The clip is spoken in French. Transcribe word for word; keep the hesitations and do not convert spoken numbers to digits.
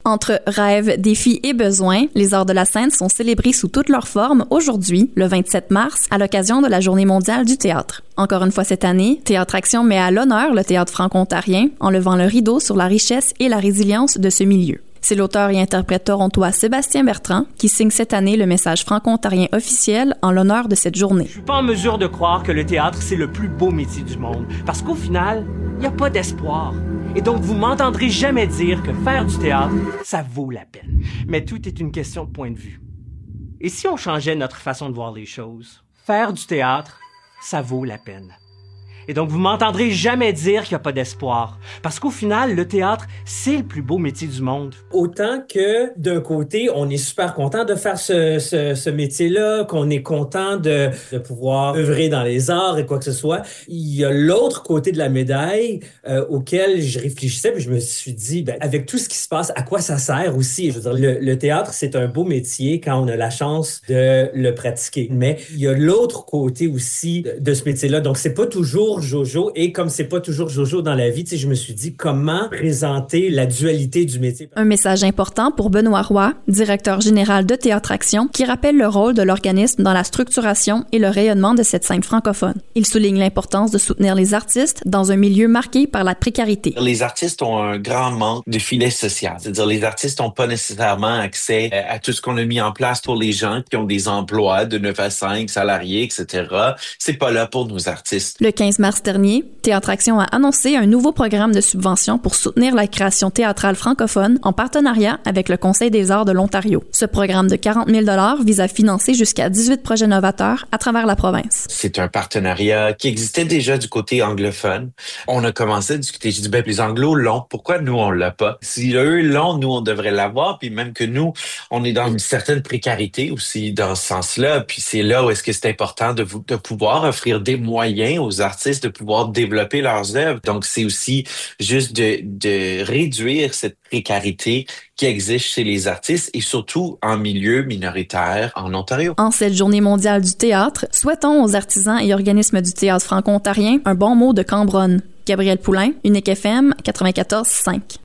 Entre rêves, défis et besoins, les arts de la scène sont célébrés sous toutes leurs formes aujourd'hui, le vingt-sept mars, à l'occasion de la Journée mondiale du théâtre. Encore une fois cette année, Théâtre Action met à l'honneur le théâtre franco-ontarien en levant le rideau sur la richesse et la résilience de ce milieu. C'est l'auteur et interprète torontois Sébastien Bertrand qui signe cette année le message franco-ontarien officiel en l'honneur de cette journée. Je suis pas en mesure de croire que le théâtre, c'est le plus beau métier du monde, parce qu'au final, il n'y a pas d'espoir. Et donc, vous m'entendrez jamais dire que faire du théâtre, ça vaut la peine. Mais tout est une question de point de vue. Et si on changeait notre façon de voir les choses? Faire du théâtre, ça vaut la peine. Et donc, vous m'entendrez jamais dire qu'il n'y a pas d'espoir. Parce qu'au final, le théâtre, c'est le plus beau métier du monde. Autant que, d'un côté, on est super content de faire ce, ce, ce métier-là, qu'on est content de, de pouvoir œuvrer dans les arts et quoi que ce soit, il y a l'autre côté de la médaille euh, auquel je réfléchissais, puis je me suis dit, ben, avec tout ce qui se passe, à quoi ça sert aussi? Je veux dire, le, le théâtre, c'est un beau métier quand on a la chance de le pratiquer. Mais il y a l'autre côté aussi de, de ce métier-là. Donc, c'est pas toujours Jojo, et comme c'est pas toujours Jojo dans la vie, tu sais, je me suis dit comment présenter la dualité du métier. Un message important pour Benoît Roy, directeur général de Théâtre Action, qui rappelle le rôle de l'organisme dans la structuration et le rayonnement de cette scène francophone. Il souligne l'importance de soutenir les artistes dans un milieu marqué par la précarité. Les artistes ont un grand manque de filet social. C'est-à-dire, les artistes n'ont pas nécessairement accès à tout ce qu'on a mis en place pour les gens qui ont des emplois de neuf à cinq salariés, et cetera. C'est pas là pour nos artistes. Le quinze mars dernier, Théâtre Action a annoncé un nouveau programme de subvention pour soutenir la création théâtrale francophone en partenariat avec le Conseil des arts de l'Ontario. Ce programme de quarante mille dollars vise à financer jusqu'à dix-huit projets novateurs à travers la province. C'est un partenariat qui existait déjà du côté anglophone. On a commencé à discuter. J'ai dit, ben, les anglos l'ont. Pourquoi nous, on l'a pas? Si eux l'ont, nous, on devrait l'avoir. Puis même que nous, on est dans une certaine précarité aussi dans ce sens-là. Puis c'est là où est-ce que c'est important de, vous, de pouvoir offrir des moyens aux artistes de pouvoir développer leurs œuvres. Donc, c'est aussi juste de, de réduire cette précarité qui existe chez les artistes et surtout en milieu minoritaire en Ontario. En cette journée mondiale du théâtre, souhaitons aux artisans et organismes du théâtre franco-ontarien un bon mot de Cambronne. Gabrielle Poulain, Unique F M quatre-vingt-quatorze cinq.